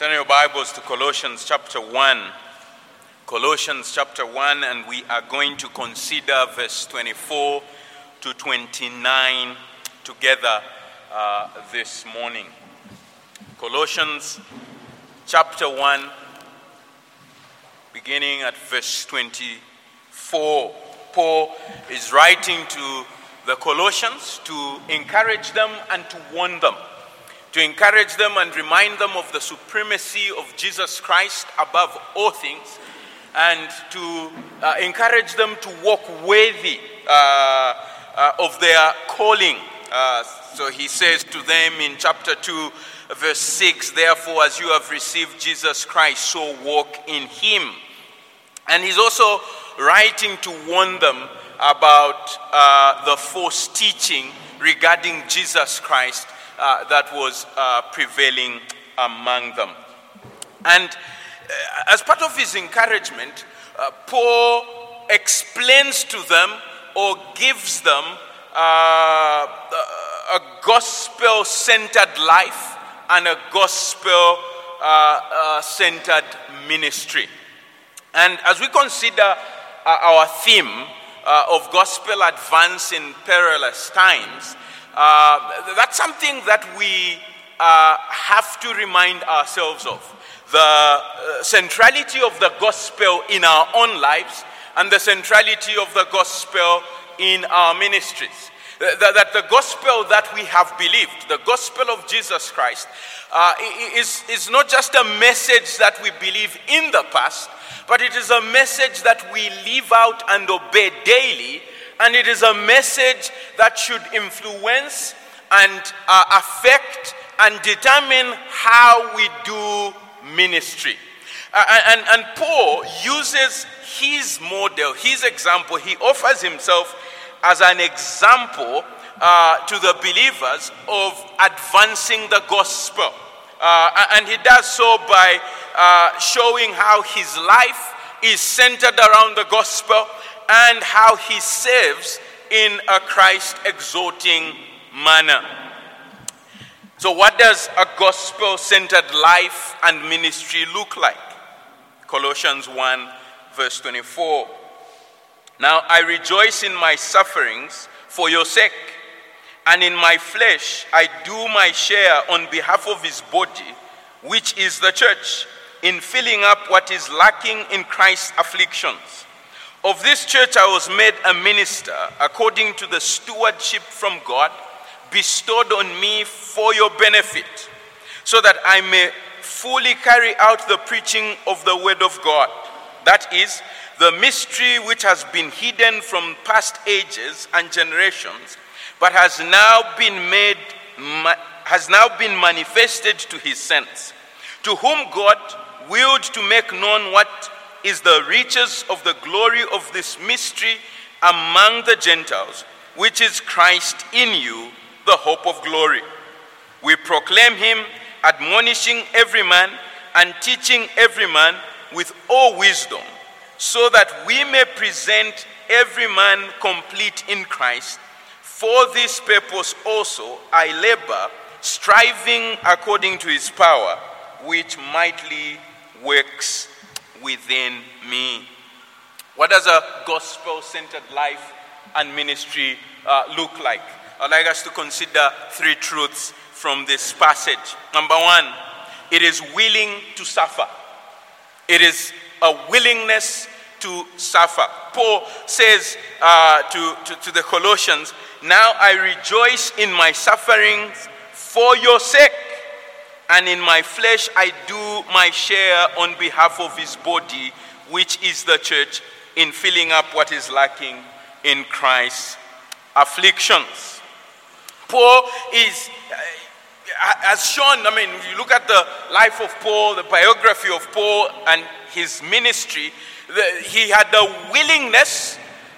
Turn your Bibles to Colossians chapter 1. Colossians chapter 1, and we are going to consider verse 24 to 29 together this morning. Colossians chapter 1, beginning at verse 24. Paul is writing to the Colossians to encourage them and to warn them. To encourage them and remind them of the supremacy of Jesus Christ above all things, and to encourage them to walk worthy of their calling. So he says to them in chapter 2, verse 6, "Therefore, as you have received Jesus Christ, so walk in him." And he's also writing to warn them about the false teaching regarding Jesus Christ that was prevailing among them. And as part of his encouragement, Paul explains to them or gives them a gospel-centered life and a gospel-centered ministry. And as we consider our theme of gospel advance in perilous times, that's something that we have to remind ourselves of. The centrality of the gospel in our own lives and the centrality of the gospel in our ministries. That the gospel that we have believed, the gospel of Jesus Christ, is not just a message that we believe in the past, but it is a message that we live out and obey daily. And it is a message that should influence and affect and determine how we do ministry. And Paul uses his model, his example. He offers himself as an example to the believers of advancing the gospel. And he does so by showing how his life is centered around the gospel and how he serves in a Christ-exalting manner. So what does a gospel-centered life and ministry look like? Colossians 1, verse 24. "Now I rejoice in my sufferings for your sake, and in my flesh I do my share on behalf of his body, which is the church, in filling up what is lacking in Christ's afflictions. Of this church I was made a minister according to the stewardship from God bestowed on me for your benefit, so that I may fully carry out the preaching of the word of God. That is, the mystery which has been hidden from past ages and generations, but has now been manifested to his saints, to whom God willed to make known what is the riches of the glory of this mystery among the Gentiles, which is Christ in you, the hope of glory. We proclaim him, admonishing every man and teaching every man with all wisdom, so that we may present every man complete in Christ. For this purpose also I labor, striving according to his power, which mightily works within me." What does a gospel-centered life and ministry look like? I'd like us to consider three truths from this passage. Number one, it is willing to suffer. It is a willingness to suffer. Paul says to the Colossians, "Now I rejoice in my sufferings for your sake, and in my flesh I do my share on behalf of his body, which is the church, in filling up what is lacking in Christ's afflictions." Paul has shown, if you look at the life of Paul, the biography of Paul and his ministry, he had a willingness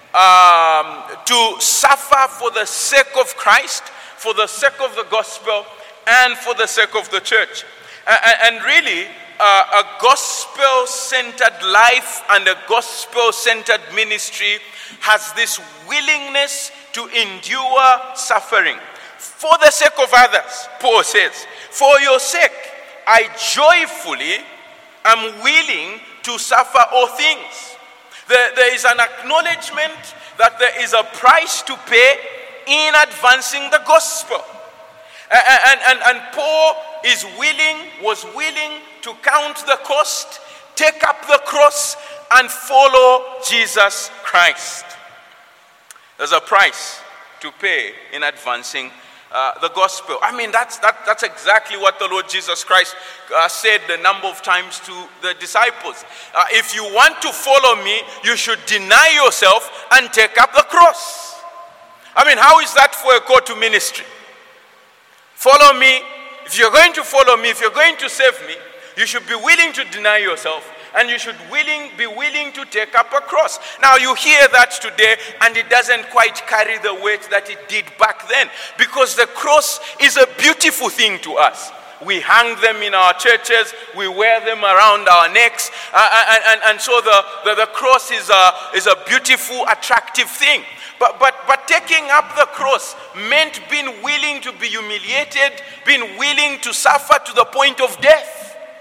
to suffer for the sake of Christ, for the sake of the gospel, and for the sake of the church. And really, a gospel-centered life and a gospel-centered ministry has this willingness to endure suffering for the sake of others. Paul says, "For your sake, I joyfully am willing to suffer all things. There is an acknowledgement that there is a price to pay in advancing the gospel. And Paul was willing to count the cost, take up the cross, and follow Jesus Christ. There's a price to pay in advancing the gospel. I mean, that's exactly what the Lord Jesus Christ said a number of times to the disciples. If you want to follow me, you should deny yourself and take up the cross. I mean, how is that for a call to ministry? Follow me. If you're going to follow me, if you're going to save me, you should be willing to deny yourself, and you should be willing to take up a cross. Now you hear that today, and it doesn't quite carry the weight that it did back then, because the cross is a beautiful thing to us. We hang them in our churches, we wear them around our necks, and so the cross is a beautiful, attractive thing. But taking up the cross meant being willing to be humiliated, being willing to suffer to the point of death.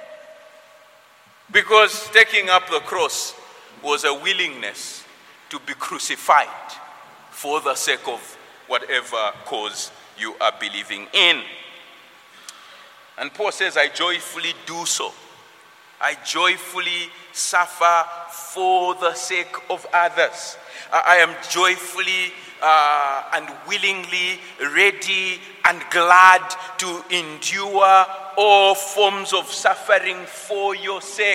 Because taking up the cross was a willingness to be crucified for the sake of whatever cause you are believing in. And Paul says, I joyfully do so. I joyfully suffer for the sake of others. I am joyfully and willingly ready and glad to endure all forms of suffering for your sake.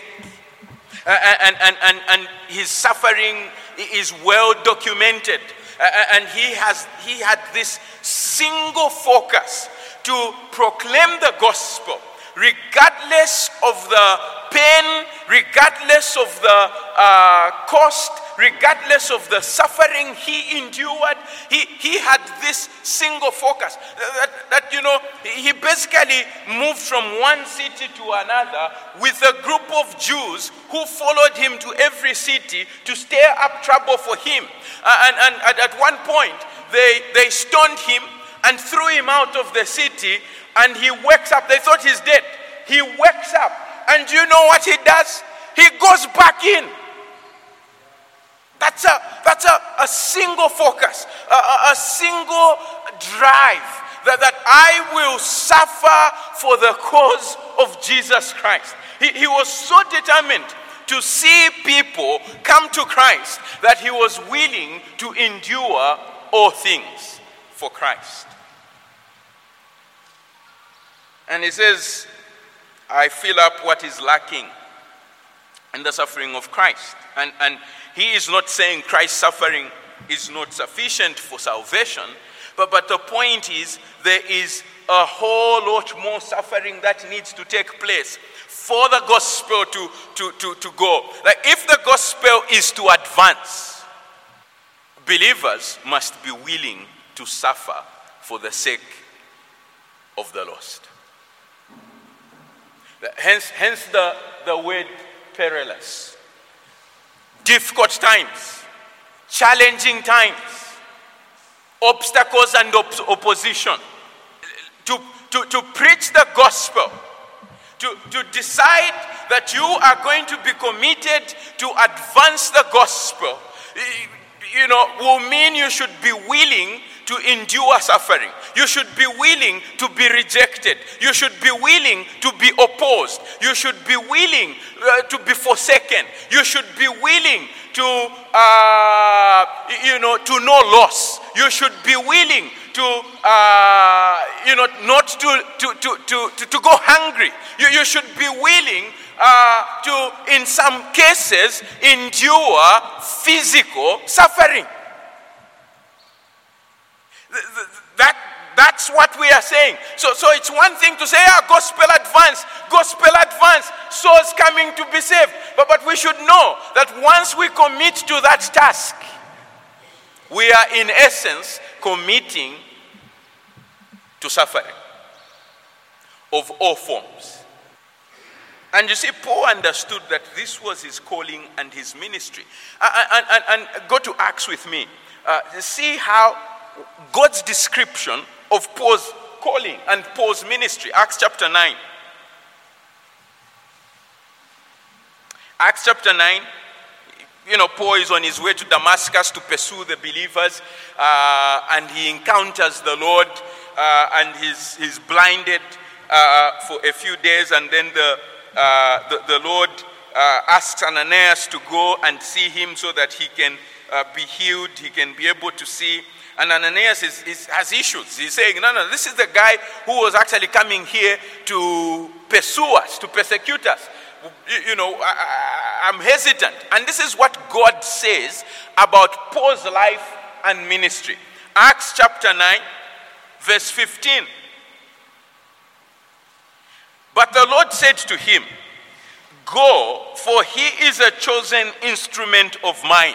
And his suffering is well documented. And he had this single focus to proclaim the gospel, regardless of the pain, regardless of the cost, regardless of the suffering he endured. He had this single focus that he basically moved from one city to another with a group of Jews who followed him to every city to stir up trouble for him. And at one point they stoned him and threw him out of the city, and he wakes up. They thought he's dead. He wakes up, and you know what he does? He goes back in. That's a single focus, a single drive that I will suffer for the cause of Jesus Christ. He was so determined to see people come to Christ that he was willing to endure all things for Christ. And he says, I fill up what is lacking in the suffering of Christ. And he is not saying Christ's suffering is not sufficient for salvation, but the point is there is a whole lot more suffering that needs to take place for the gospel to go. Like, if the gospel is to advance, believers must be willing to suffer for the sake of the lost. Hence the word perilous. Difficult times, challenging times, obstacles and opposition. To preach the gospel, to decide that you are going to be committed to advance the gospel, will mean you should be willing to endure suffering. You should be willing to be rejected. You should be willing to be opposed. You should be willing to be forsaken. You should be willing to know loss. You should be willing to not to go hungry. You should be willing to, in some cases, endure physical suffering. That's what we are saying. So it's one thing to say, gospel advance, souls coming to be saved. But we should know that once we commit to that task, we are in essence committing to suffering of all forms. And you see, Paul understood that this was his calling and his ministry. And go to Acts with me. See how God's description of Paul's calling and Paul's ministry. Acts chapter 9. Acts chapter 9, Paul is on his way to Damascus to pursue the believers, and he encounters the Lord, and he's blinded for a few days, and then the Lord asks Ananias to go and see him so that he can be healed, he can be able to see. And Ananias has issues. He's saying, no, this is the guy who was actually coming here to pursue us, to persecute us. I'm hesitant. And this is what God says about Paul's life and ministry. Acts chapter 9, verse 15. But the Lord said to him, "Go, for he is a chosen instrument of mine."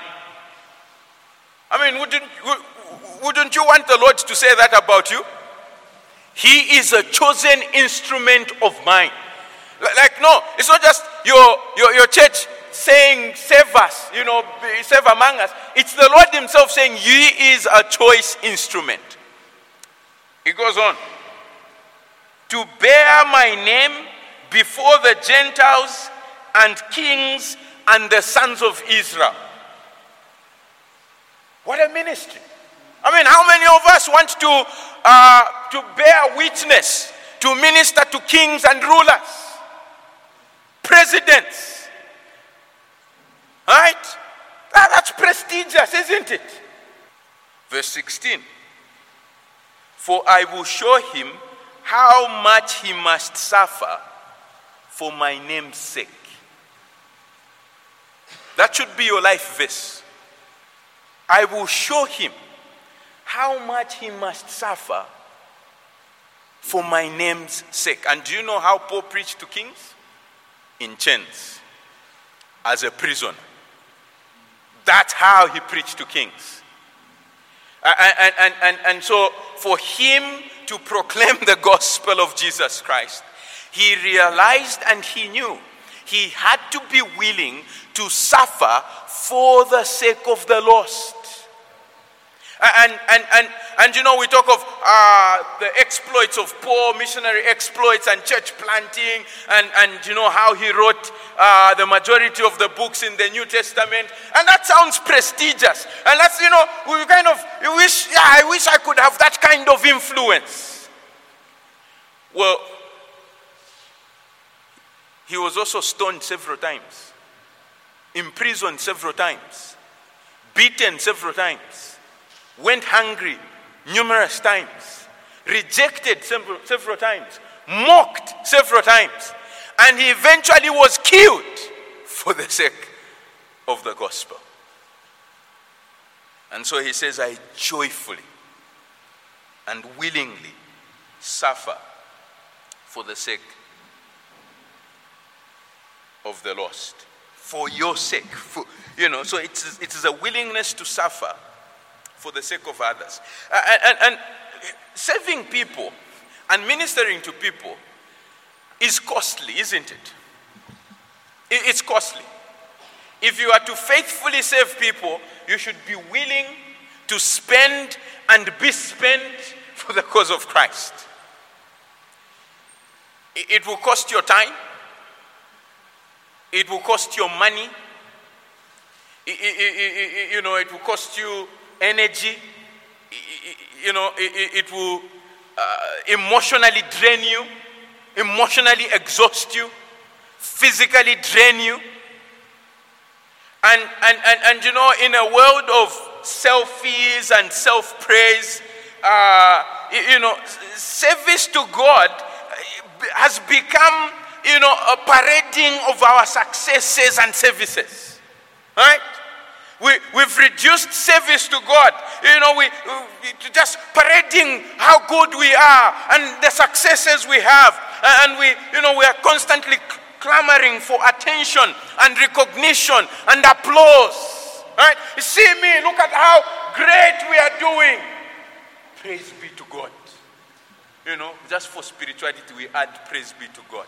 I mean, wouldn't you want the Lord to say that about you? He is a chosen instrument of mine. Like, no, it's not just your church saying, save us, save among us. It's the Lord himself saying, he is a choice instrument. He goes on. To bear my name before the Gentiles and kings and the sons of Israel. What a ministry. I mean, how many of us want to bear witness, to minister to kings and rulers? Presidents, right? That's prestigious, isn't it? Verse 16. For I will show him how much he must suffer for my name's sake. That should be your life verse. I will show him how much he must suffer for my name's sake. And do you know how Paul preached to kings? In chains, as a prisoner. That's how he preached to kings. And so for him to proclaim the gospel of Jesus Christ, he realized and he knew he had to be willing to suffer for the sake of the lost. And we talk of the exploits of Paul, missionary exploits and church planting, and how he wrote the majority of the books in the New Testament, and that sounds prestigious. And that's we kind of I wish I could have that kind of influence. Well, he was also stoned several times, imprisoned several times, beaten several times. Went hungry numerous times, rejected several times, mocked several times, and he eventually was killed for the sake of the gospel. And so he says, I joyfully and willingly suffer for the sake of the lost, for your sake. So it is a willingness to suffer for the sake of others. And saving people and ministering to people is costly, isn't it? It's costly. If you are to faithfully save people, you should be willing to spend and be spent for the cause of Christ. It will cost your time. It will cost your money. It will cost you energy. It will emotionally drain you, emotionally exhaust you, physically drain you. And in a world of selfies and self-praise, service to God has become, a parading of our successes and services, right? We've reduced service to God, we just parading how good we are and the successes we have, and we are constantly clamoring for attention and recognition and applause, right? You see me, look at how great we are doing. Praise be to God. Just for spirituality we add praise be to God.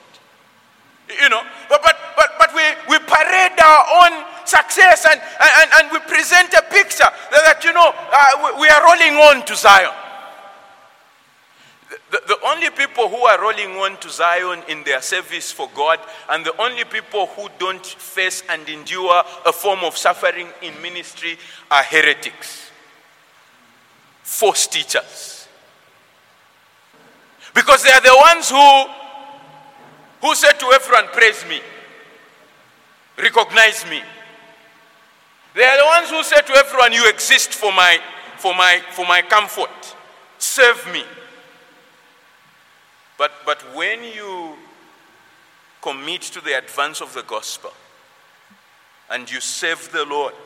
But we parade our own success and we present a picture that we are rolling on to Zion. The only people who are rolling on to Zion in their service for God, and the only people who don't face and endure a form of suffering in ministry are heretics, false teachers. Because they are the ones who say to everyone, praise me, recognize me. They are the ones who say to everyone, you exist for my comfort, serve me. But when you commit to the advance of the gospel and you serve the Lord,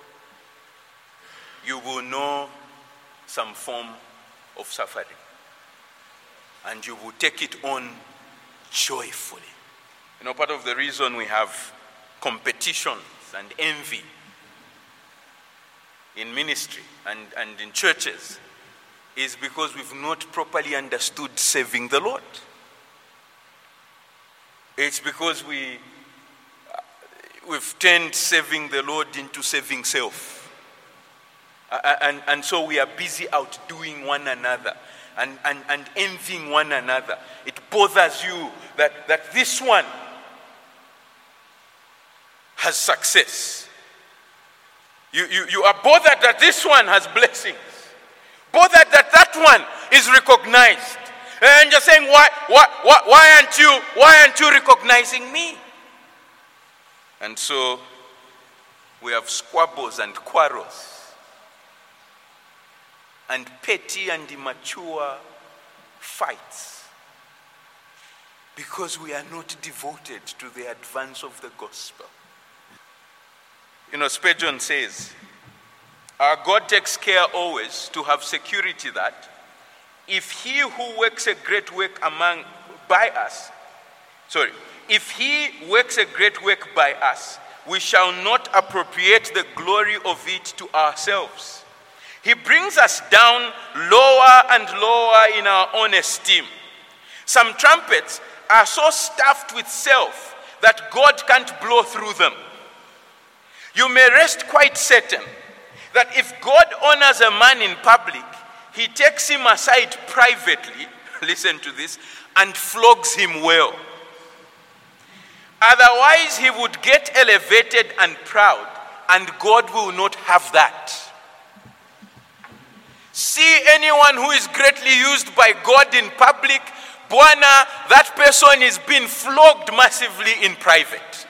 you will know some form of suffering. And you will take it on joyfully. You know, part of the reason we have competitions and envy in ministry and in churches is because we've not properly understood serving the Lord. It's because we've turned serving the Lord into serving self. And so we are busy outdoing one another and envying one another. It bothers you that this one has success. You are bothered that this one has blessings. Bothered that one is recognized. And you're saying, why aren't you recognizing me? And so we have squabbles and quarrels and petty and immature fights because we are not devoted to the advance of the gospel. You know, Spurgeon says, our God takes care always to have security that if he who works a great work if he works a great work by us, we shall not appropriate the glory of it to ourselves. He brings us down lower and lower in our own esteem. Some trumpets are so stuffed with self that God can't blow through them. You may rest quite certain that if God honors a man in public, he takes him aside privately, listen to this, and flogs him well. Otherwise, he would get elevated and proud, and God will not have that. See anyone who is greatly used by God in public, Bwana, that person is being flogged massively in private.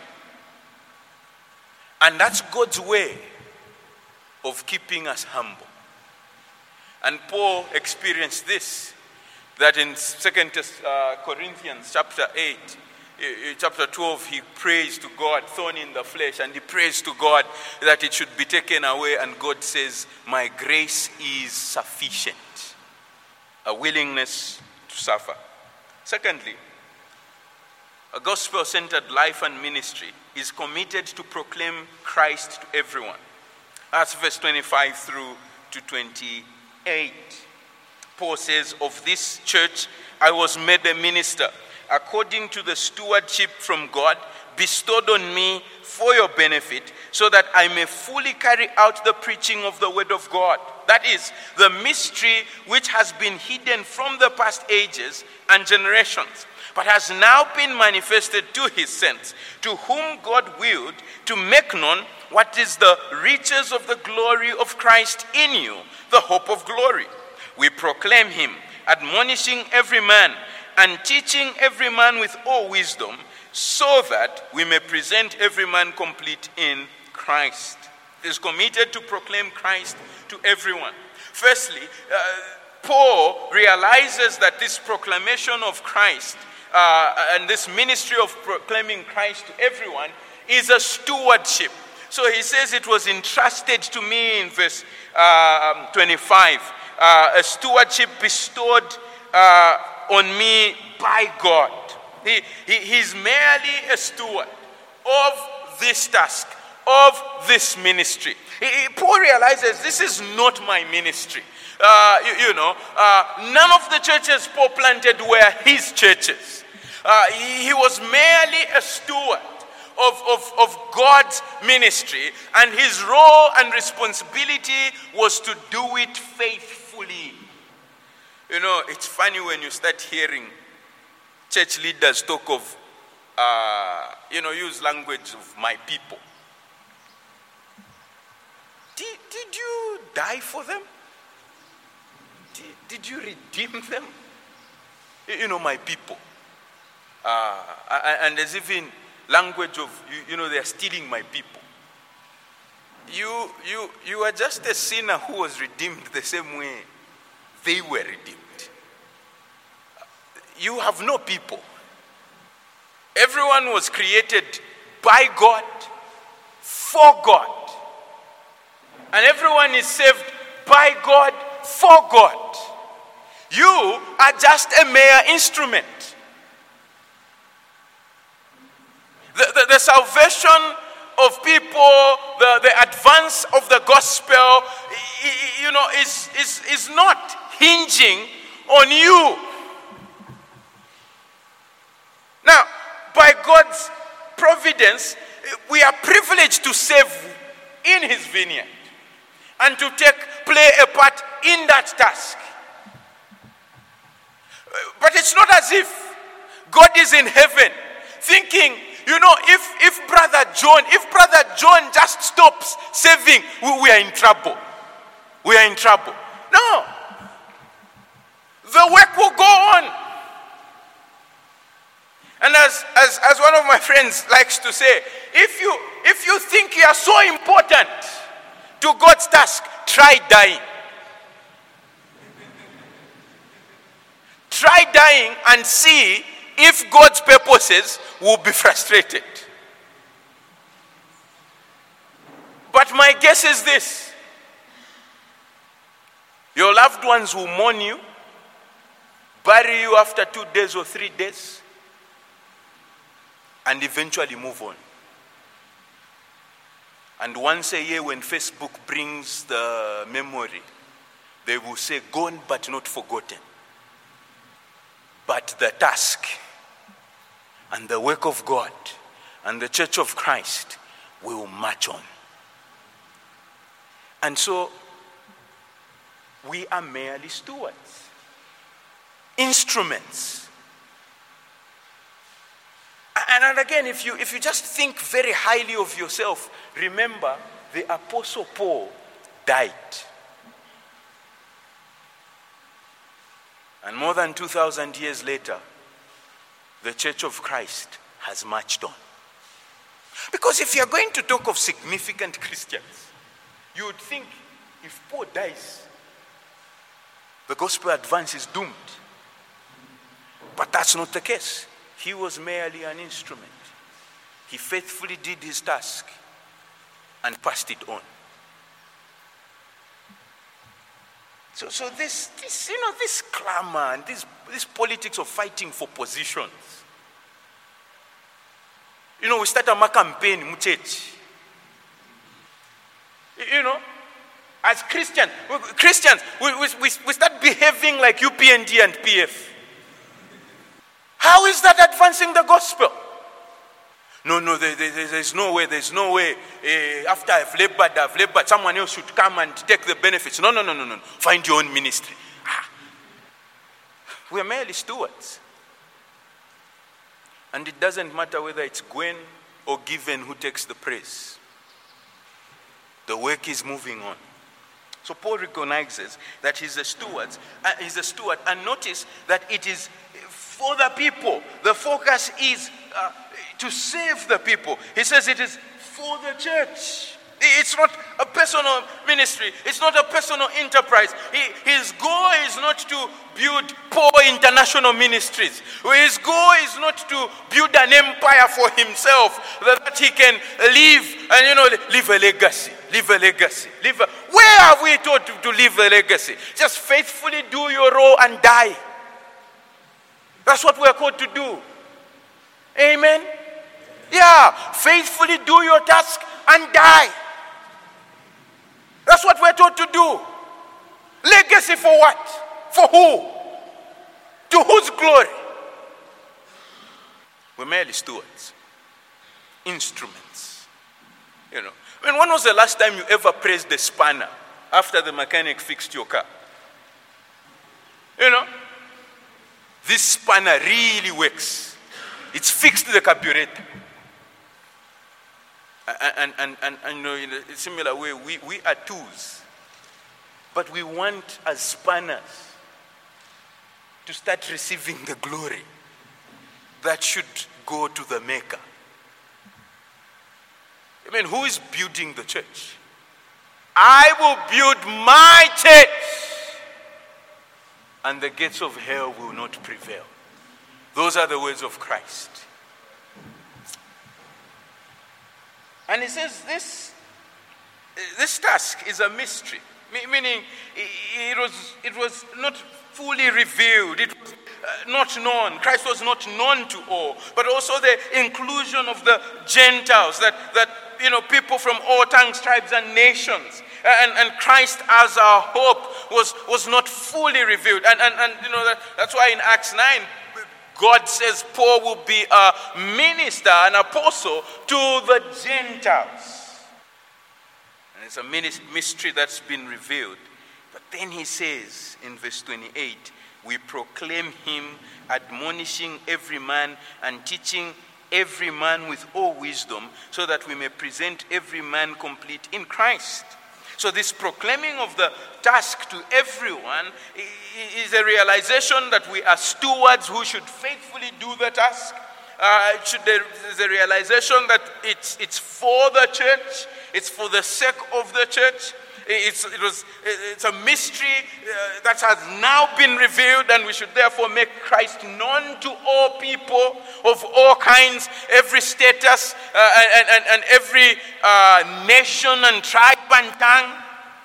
And that's God's way of keeping us humble. And Paul experienced this, that in 2 Corinthians chapter 8, chapter 12, he prays to God, thorn in the flesh, and he prays to God that it should be taken away, and God says, my grace is sufficient. A willingness to suffer. Secondly, a gospel-centered life and ministry is committed to proclaim Christ to everyone. That's verse 25 through to 28. Paul says, of this church I was made a minister according to the stewardship from God bestowed on me for your benefit, so that I may fully carry out the preaching of the word of God. That is, the mystery which has been hidden from the past ages and generations, but has now been manifested to his saints, to whom God willed to make known what is the riches of the glory of Christ in you, the hope of glory. We proclaim him, admonishing every man and teaching every man with all wisdom, so that we may present every man complete in Christ. It is committed to proclaim Christ to everyone. Firstly, Paul realizes that this proclamation of Christ and this ministry of proclaiming Christ to everyone is a stewardship. So he says it was entrusted to me in verse 25. A stewardship bestowed on me by God. He's merely a steward of this task, of this ministry. Paul realizes this is not my ministry. None of the churches Paul planted were his churches. He was merely a steward of God's ministry, and his role and responsibility was to do it faithfully. It's funny when you start hearing church leaders talk of, use language of my people. Did you die for them? Did you redeem them? My people. And there's even language of, they're stealing my people. You are just a sinner who was redeemed the same way they were redeemed. You have no people. Everyone was created by God, for God. And everyone is saved by God, for God. You are just a mere instrument. The salvation of people, the advance of the gospel, is not hinging on you. Now, by God's providence, we are privileged to serve in His vineyard and to play a part in that task. But it's not as if God is in heaven thinking, if Brother John just stops serving, we are in trouble. We are in trouble. No. The work will go on. And as one of my friends likes to say, if you think you are so important to God's task, try dying. Try dying and see if God's purposes will be frustrated. But my guess is this: your loved ones will mourn you, bury you after 2 days or 3 days, and eventually move on. And once a year when Facebook brings the memory, they will say, gone but not forgotten. But the task and the work of God and the Church of Christ will march on. And so, we are merely stewards, instruments. And again, if you just think very highly of yourself, remember the Apostle Paul died. And more than 2,000 years later, the Church of Christ has marched on. Because if you're going to talk of significant Christians, you would think if Paul dies, the gospel advance is doomed. But that's not the case. He was merely an instrument. He faithfully did his task and passed it on. So this clamor and this politics of fighting for positions. We start a campaign in church. As Christians, we start behaving like UPND and PF. How is that advancing the gospel? No, there's no way. After I've labored, someone else should come and take the benefits. No. Find your own ministry. We are merely stewards. And it doesn't matter whether it's Gwen or Given who takes the praise. The work is moving on. So Paul recognizes that he's a steward. And notice that it is for the people. The focus is to save the people. He says it is for the church. It's not a personal ministry. It's not a personal enterprise. His goal is not to build poor international ministries. His goal is not to build an empire for himself that he can live and leave a legacy. Where are we taught to leave a legacy? Just faithfully do your role and die. That's what we're called to do. Amen? Yeah, faithfully do your task and die. That's what we're taught to do. Legacy for what? For who? To whose glory? We're merely stewards. Instruments. When was the last time you ever praised the spanner after the mechanic fixed your car? You know, this spanner really works. It's fixed to the carburetor. And you know, in a similar way, we are tools. But we want, as spanners, to start receiving the glory that should go to the maker. I mean, who is building the church? I will build my church, and the gates of hell will not prevail. Those are the words of Christ. And he says this task is a mystery, meaning it was not fully revealed. It was not known. Christ was not known to all, but also the inclusion of the Gentiles, that you know, people from all tongues, tribes, and nations. And Christ as our hope was not fully revealed. And you know, that's why in Acts 9, God says Paul will be a minister, an apostle to the Gentiles. And it's a mystery that's been revealed. But then he says in verse 28, we proclaim him, admonishing every man and teaching every man with all wisdom, so that we may present every man complete in Christ. So this proclaiming of the task to everyone is a realization that we are stewards who should faithfully do the task. There's a realization that it's for the church, it's for the sake of the church. It's a mystery that has now been revealed, and we should therefore make Christ known to all people of all kinds, every status, and every nation and tribe and tongue.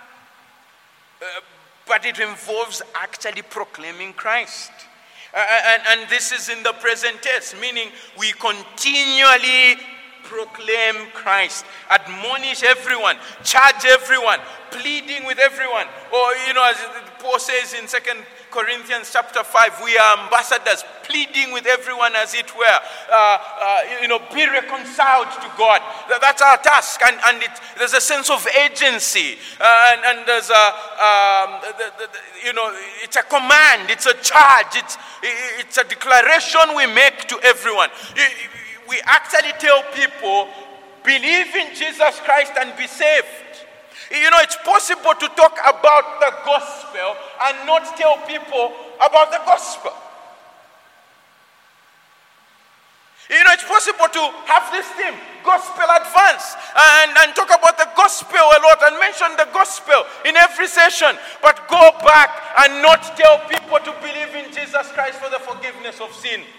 But it involves actually proclaiming Christ. And this is in the present tense, meaning we continually proclaim Christ, admonish everyone, charge everyone, pleading with everyone. Or, you know, as Paul says in 2 Corinthians chapter 5, we are ambassadors, pleading with everyone as it were. Be reconciled to God. That's our task. And there's a sense of agency. And there's it's a command, it's a charge, it's a declaration we make to everyone. We actually tell people, believe in Jesus Christ and be saved. You know, it's possible to talk about the gospel and not tell people about the gospel. You know, it's possible to have this theme, gospel advance, and talk about the gospel a lot and mention the gospel in every session, but go back and not tell people to believe in Jesus Christ for the forgiveness of sins.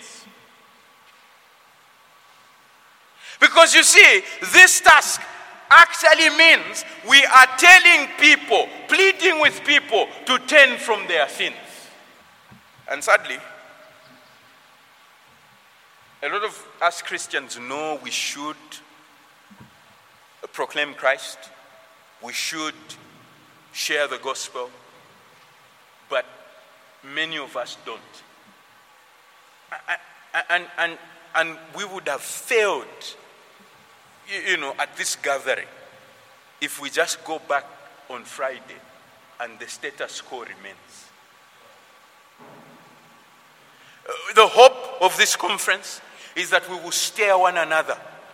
Because you see, this task actually means we are telling people, pleading with people to turn from their sins. And sadly, a lot of us Christians know we should proclaim Christ, we should share the gospel, but many of us don't. And we would have failed, at this gathering, if we just go back on Friday and the status quo remains. The hope of this conference is that we will stir one another,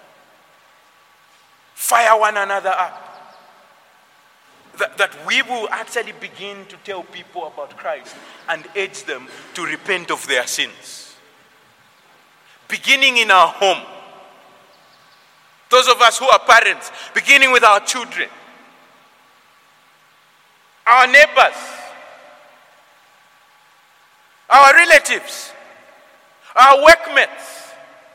fire one another up, that we will actually begin to tell people about Christ and urge them to repent of their sins. Beginning in our home. Those of us who are parents, beginning with our children, our neighbors, our relatives, our workmates.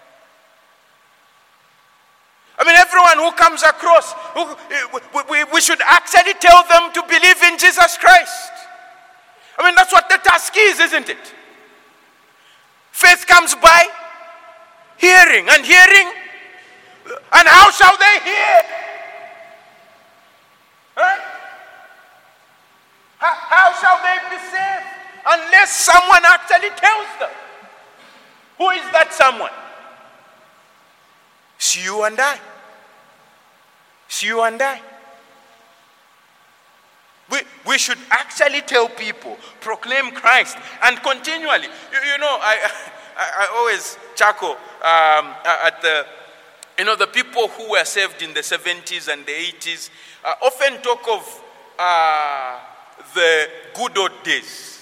I mean, everyone who comes across, we should actually tell them to believe in Jesus Christ. I mean, that's what the task is, isn't it? Faith comes by hearing, and hearing. And how shall they hear? Right? How shall they be saved? Unless someone actually tells them. Who is that someone? It's you and I. It's you and I. We should actually tell people, proclaim Christ, and continually. I always chuckle at the people who were saved in the 70s and the 80s often talk of the good old days.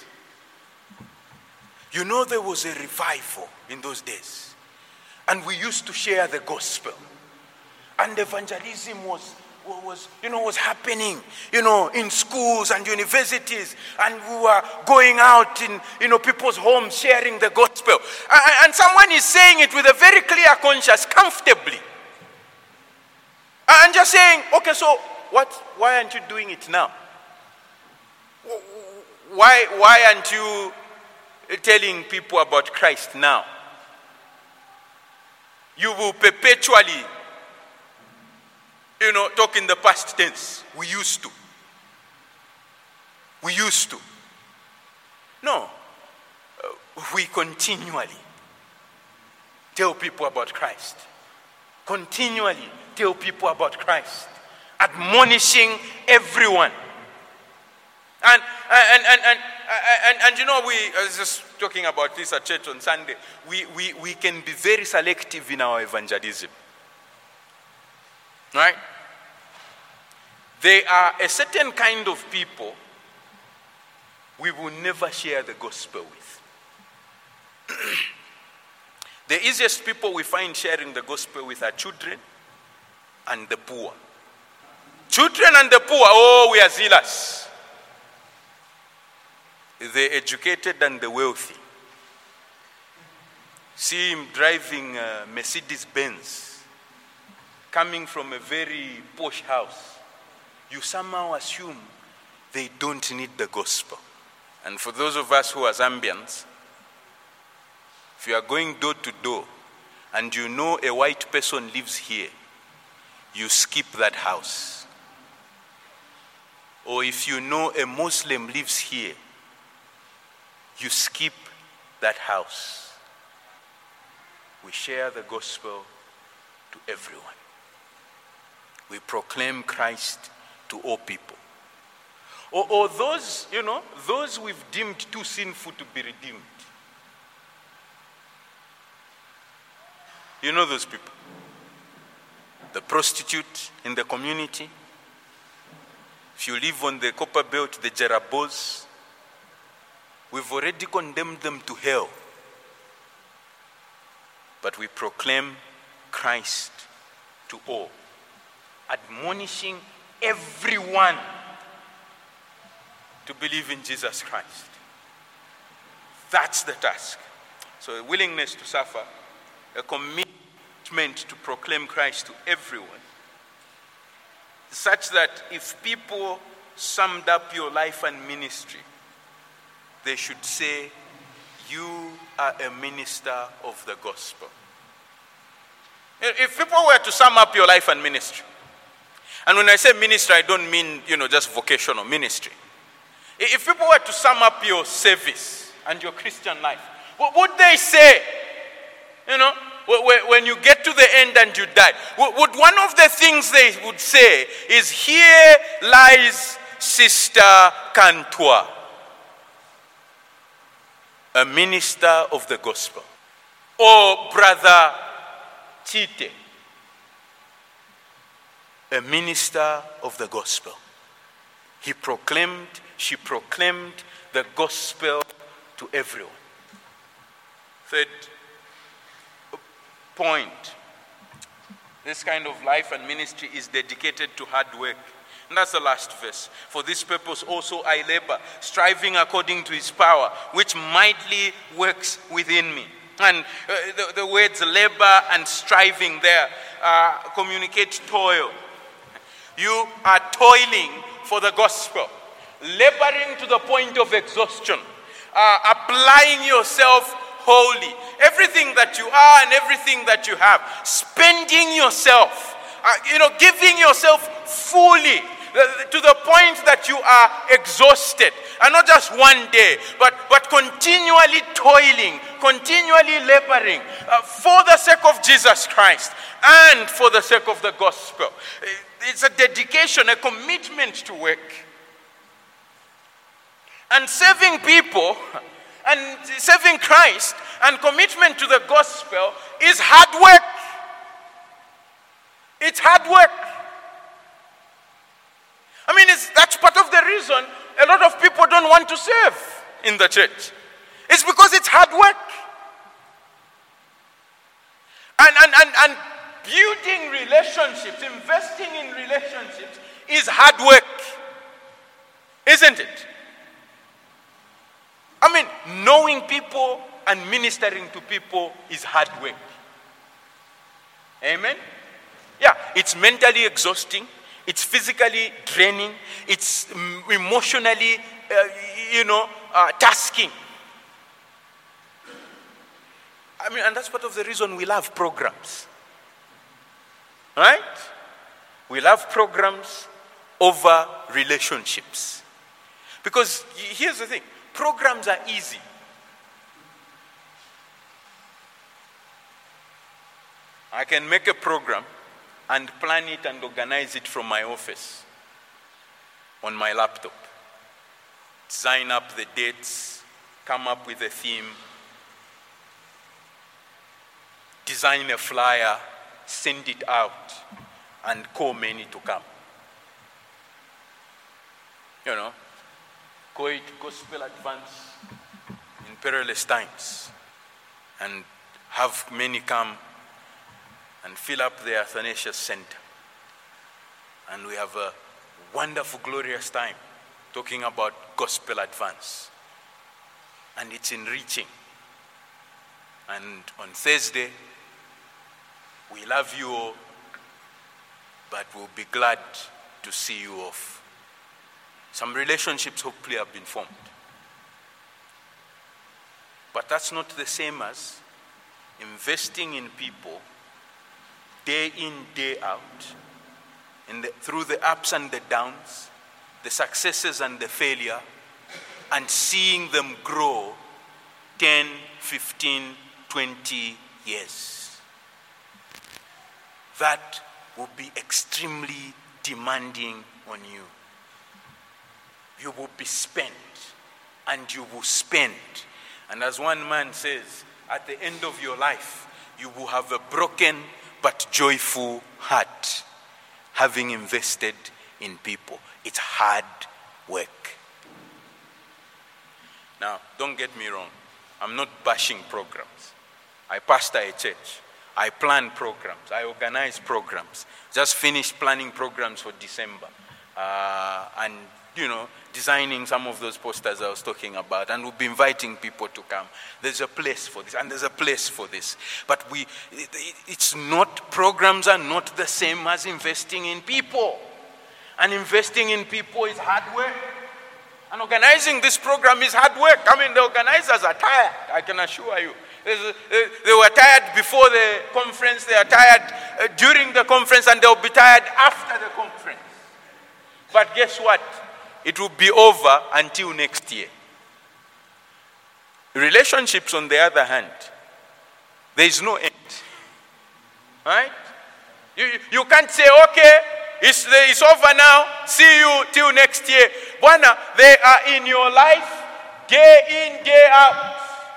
There was a revival in those days. And we used to share the gospel. And evangelism was happening, in schools and universities. And we were going out in, people's homes sharing the gospel. And someone is saying it with a very clear conscience, comfortably. And just saying, okay, so why aren't you doing it now? Why aren't you telling people about Christ now? You will perpetually, talk in the past tense. We used to. No. We continually tell people about Christ. Continually tell people about Christ. Admonishing everyone. And I was just talking about this at church on Sunday. We can be very selective in our evangelism. Right? There are a certain kind of people we will never share the gospel with. The easiest people we find sharing the gospel with are children and the poor. Children and the poor, we are zealous. The educated and the wealthy. See him driving a Mercedes-Benz, coming from a very posh house. You somehow assume they don't need the gospel. And for those of us who are Zambians, if you are going door to door and you know a white person lives here, you skip that house. Or if you know a Muslim lives here, you skip that house. We share the gospel to everyone. We proclaim Christ to all people. Or those, those we've deemed too sinful to be redeemed. You know those people. The prostitute in the community. If you live on the Copper Belt, the Jerabos, we've already condemned them to hell. But we proclaim Christ to all, admonishing everyone to believe in Jesus Christ. That's the task. So a willingness to suffer, a commitment to proclaim Christ to everyone, such that if people summed up your life and ministry, they should say, you are a minister of the gospel. If people were to sum up your life and ministry, and when I say ministry, I don't mean, just vocational ministry. If people were to sum up your service and your Christian life, what would they say? When you get to the end and you die, would one of the things they would say is, here lies Sister Kantua, a minister of the gospel, or Brother Chite, a minister of the gospel. She proclaimed the gospel to everyone. Third point, this kind of life and ministry is dedicated to hard work. And that's the last verse. For this purpose also I labor, striving according to his power, which mightily works within me. And the words labor and striving there communicate toil. You are toiling for the gospel, laboring to the point of exhaustion, applying yourself wholly, everything that you are and everything that you have, spending yourself, giving yourself fully to the point that you are exhausted, and not just one day, but continually toiling, continually laboring for the sake of Jesus Christ and for the sake of the gospel. It's a dedication, a commitment to work. And serving people and serving Christ and commitment to the gospel is hard work. It's hard work. I mean, that's part of the reason a lot of people don't want to serve in the church. It's because it's hard work. And building relationships, investing in relationships is hard work. Isn't it? I mean, knowing people and ministering to people is hard work. Amen? Yeah, it's mentally exhausting. It's physically draining. It's emotionally, tasking. I mean, and that's part of the reason we love programs. Right? We love programs over relationships. Because here's the thing. Programs are easy. I can make a program and plan it and organize it from my office on my laptop. Design up the dates, come up with a theme, design a flyer, send it out, and call many to come. Call it Gospel Advance in perilous times, and have many come and fill up the Athanasius Center. And we have a wonderful, glorious time talking about Gospel Advance. And it's enriching. And on Thursday, we love you all, but we'll be glad to see you off. Some relationships hopefully have been formed. But that's not the same as investing in people day in, day out, through the ups and the downs, the successes and the failure, and seeing them grow 10, 15, 20 years. That will be extremely demanding on you. You will be spent, and you will spend. And as one man says, at the end of your life, you will have a broken but joyful heart, having invested in people. It's hard work. Now, don't get me wrong. I'm not bashing programs. I pastor a church. I plan programs. I organize programs. Just finished planning programs for December. And designing some of those posters I was talking about, and we'll be inviting people to come. There's a place for this, and there's a place for this. But programs are not the same as investing in people. And investing in people is hard work. And organizing this program is hard work. I mean, the organizers are tired, I can assure you. They were tired before the conference, they are tired during the conference, and they'll be tired after the conference. But guess what? It will be over until next year. Relationships, on the other hand, there is no end. Right? You can't say, okay, it's over now, see you till next year. Bwana, they are in your life, day in, day out.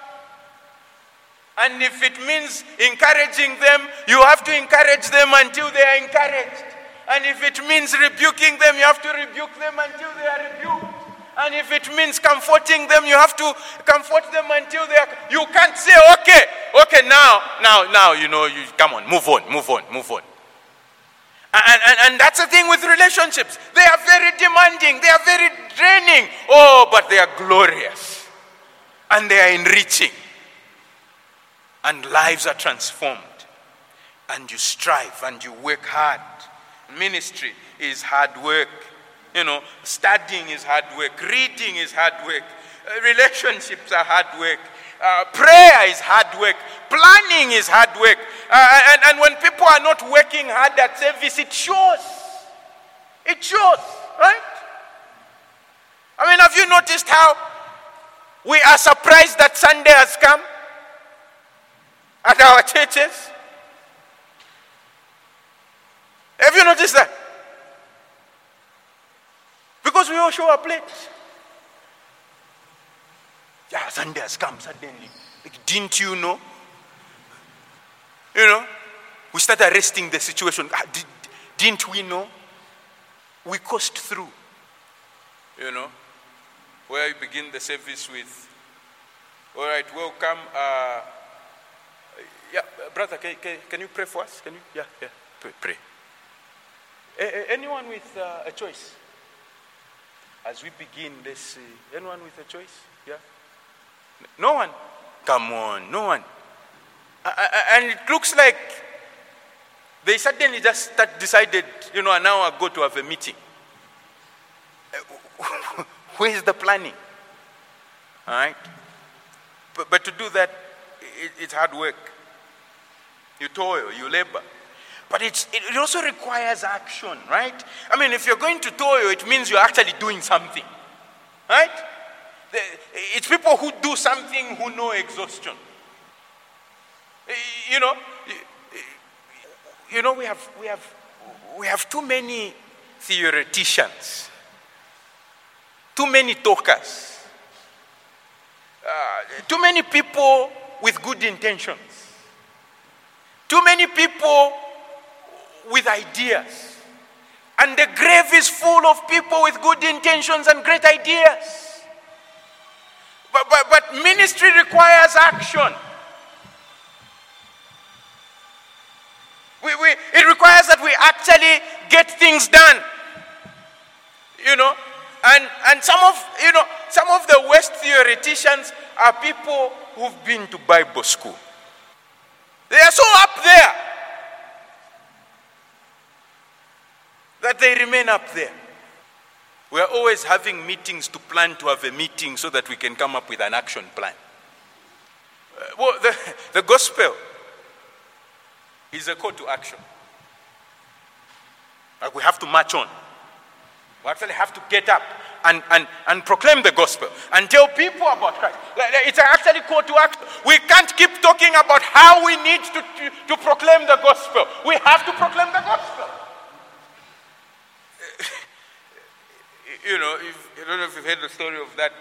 And if it means encouraging them, you have to encourage them until they are encouraged. And if it means rebuking them, you have to rebuke them until they are rebuked. And if it means comforting them, you have to comfort them until they are... You can't say, okay, now, you come on, move on. And that's the thing with relationships. They are very demanding, they are very draining. Oh, but they are glorious. And they are enriching. And lives are transformed. And you strive and you work hard. Ministry is hard work. Studying is hard work. Reading is hard work. Relationships are hard work. Prayer is hard work. Planning is hard work. And when people are not working hard at service, it shows. It shows, right? I mean, have you noticed how we are surprised that Sunday has come at our churches? Have you noticed that? Because we all show up late. Sunday has come suddenly. Like, didn't you know? You know, we start arresting the situation. Didn't we know? We coast through. You know, where you begin the service with, all right, welcome. Yeah, brother, can you pray for us? Can you? Yeah, pray. Anyone with a choice? As we begin this, anyone with a choice? Yeah? No one? Come on, no one. And it looks like they suddenly just decided, an hour ago to have a meeting. Where is the planning? All right? But to do that, it's hard work. You toil, you labor. But it also requires action, right? I mean, if you're going to toil, it means you're actually doing something, right? It's people who do something who know exhaustion. We have too many theoreticians, too many talkers, too many people with good intentions, too many people with ideas. And the grave is full of people with good intentions and great ideas. But ministry requires action. It requires that we actually get things done. And some of the worst theoreticians are people who've been to Bible school. They are so up there that they remain up there. We are always having meetings to plan to have a meeting so that we can come up with an action plan. The gospel is a call to action. Like, we have to march on. We actually have to get up and proclaim the gospel and tell people about Christ. It's actually a call to action. We can't keep talking about how we need to proclaim the gospel. We have to proclaim the gospel. I don't know if you've heard the story of that.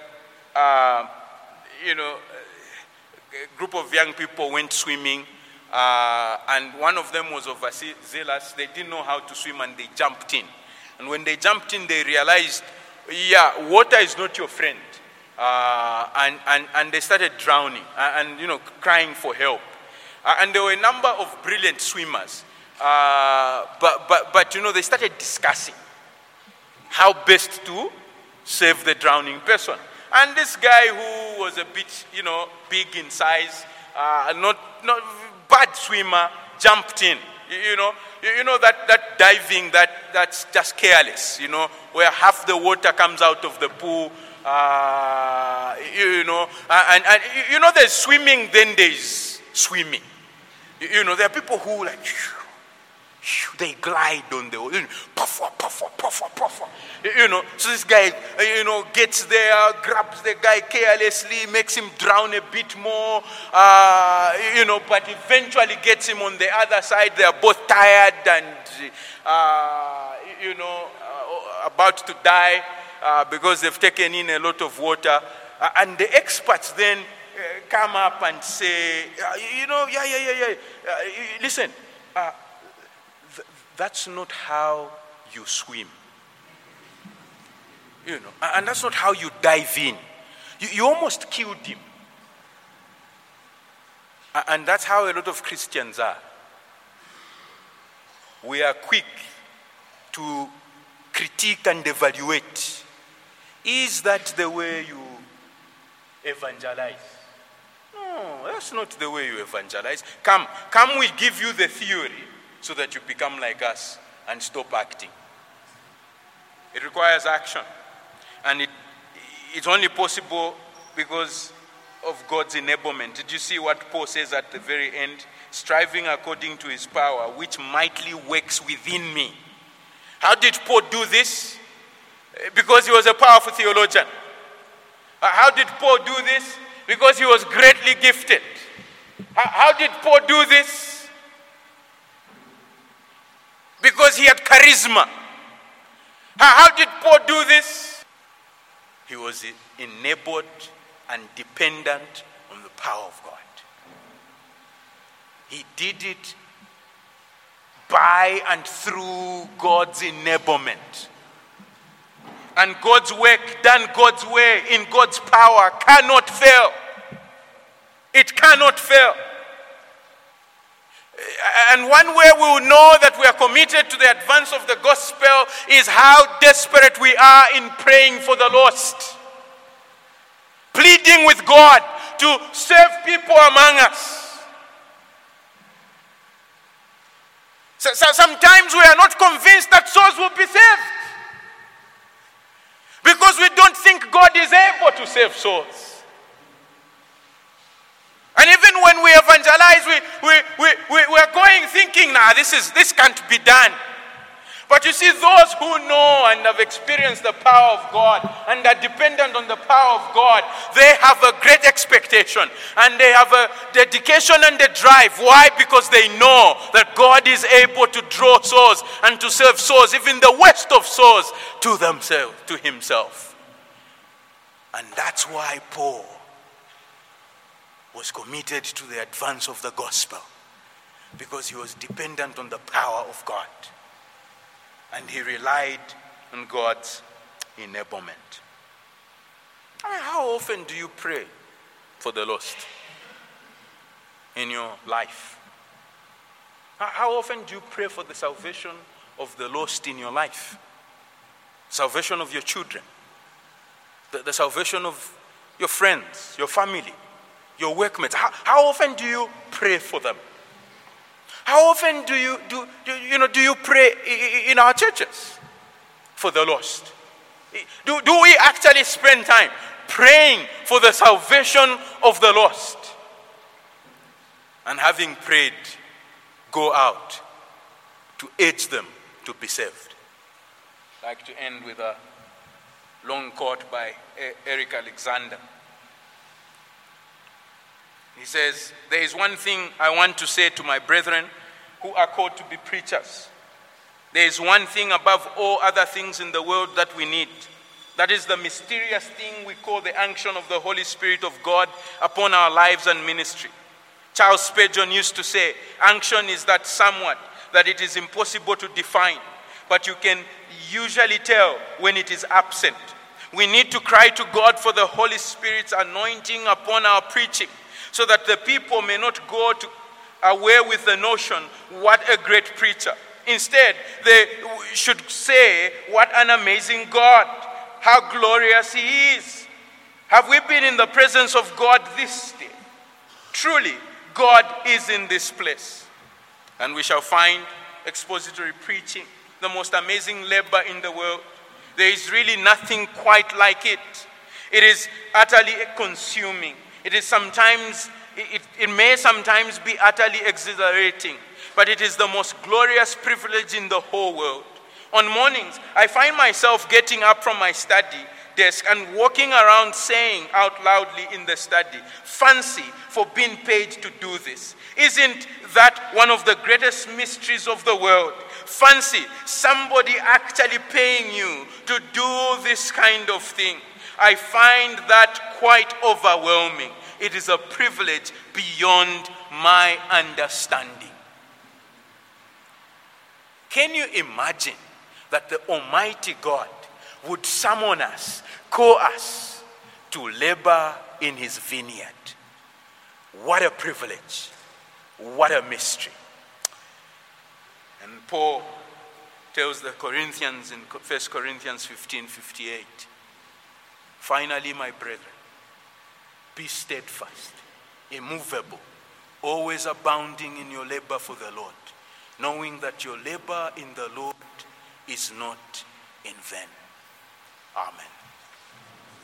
A group of young people went swimming, and one of them was overzealous. They didn't know how to swim, and they jumped in. And when they jumped in, they realized, water is not your friend. And they started drowning and crying for help. And there were a number of brilliant swimmers, but they started discussing how best to save the drowning person. And this guy who was a bit, big in size, not bad swimmer, jumped in. That diving that's just careless, where half the water comes out of the pool, and there's swimming, then there's swimming. There are people who they glide on the water, puff. So this guy, gets there, grabs the guy carelessly, makes him drown a bit more, but eventually gets him on the other side. They are both tired and, about to die because they've taken in a lot of water. And the experts then come up and say, listen, that's not how you swim. And that's not how you dive in. You almost killed him. And that's how a lot of Christians are. We are quick to critique and evaluate. Is that the way you evangelize? No, that's not the way you evangelize. Come, we give you the theory so that you become like us and stop acting. It requires action. And it's only possible because of God's enablement. Did you see what Paul says at the very end? Striving according to his power, which mightily works within me. How did Paul do this? Because he was a powerful theologian. How did Paul do this? Because he was greatly gifted. How did Paul do this? Because he had charisma. How did Paul do this? He was enabled and dependent on the power of God. He did it by and through God's enablement. And God's work done God's way in God's power cannot fail. It cannot fail. And one way we will know that we are committed to the advance of the gospel is how desperate we are in praying for the lost. Pleading with God to save people among us. So sometimes we are not convinced that souls will be saved. Because we don't think God is able to save souls. And even when we evangelize, we are going thinking, this can't be done. But you see, those who know and have experienced the power of God and are dependent on the power of God, they have a great expectation and they have a dedication and a drive. Why? Because they know that God is able to draw souls and to save souls, even the worst of souls, to themselves, to himself. And that's why Paul was committed to the advance of the gospel, because he was dependent on the power of God. And he relied on God's enablement. How often do you pray for the lost in your life? How often do you pray for the salvation of the lost in your life? Salvation of your children, the salvation of your friends, your family, your workmates. How often do you pray for them? How often do you pray in our churches for the lost? Do we actually spend time praying for the salvation of the lost? And having prayed, go out to urge them to be saved. I'd like to end with a long quote by Eric Alexander. He says, "There is one thing I want to say to my brethren who are called to be preachers. There is one thing above all other things in the world that we need. That is the mysterious thing we call the unction of the Holy Spirit of God upon our lives and ministry. Charles Spurgeon used to say, unction is that somewhat that it is impossible to define, but you can usually tell when it is absent. We need to cry to God for the Holy Spirit's anointing upon our preaching, so that the people may not go away with the notion, what a great preacher. Instead, they should say, what an amazing God, how glorious he is. Have we been in the presence of God this day? Truly, God is in this place. And we shall find expository preaching the most amazing labor in the world. There is really nothing quite like it. It is utterly consuming. It may sometimes be utterly exhilarating, but it is the most glorious privilege in the whole world. On mornings, I find myself getting up from my study desk and walking around saying out loudly in the study, fancy for being paid to do this. Isn't that one of the greatest mysteries of the world? Fancy somebody actually paying you to do this kind of thing. I find that quite overwhelming. It is a privilege beyond my understanding. Can you imagine that the Almighty God would summon us, call us to labor in his vineyard? What a privilege. What a mystery. And Paul tells the Corinthians in 1 Corinthians 15:58, finally, my brethren, be steadfast, immovable, always abounding in your labor for the Lord, knowing that your labor in the Lord is not in vain. Amen.